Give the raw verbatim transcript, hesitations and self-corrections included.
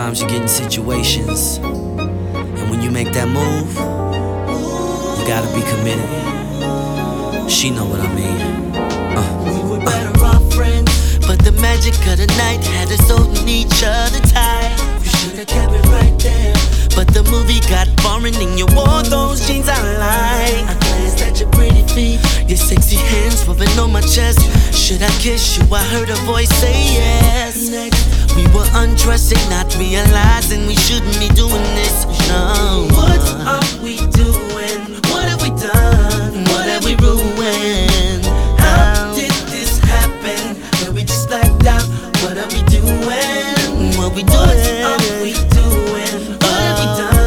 Sometimes you get in situations, and when you make that move, you gotta be committed. She know what I mean. Uh, we were better uh. off friends, but the magic of the night had us holding each other tight. You should've kept it right there, but the movie got boring and you wore those jeans I like. I glanced at your pretty feet, your sexy hands rubbing on my chest. Should I kiss you? I heard a voice say yes. Next, we were undressing, not realizing we shouldn't be doing this. No,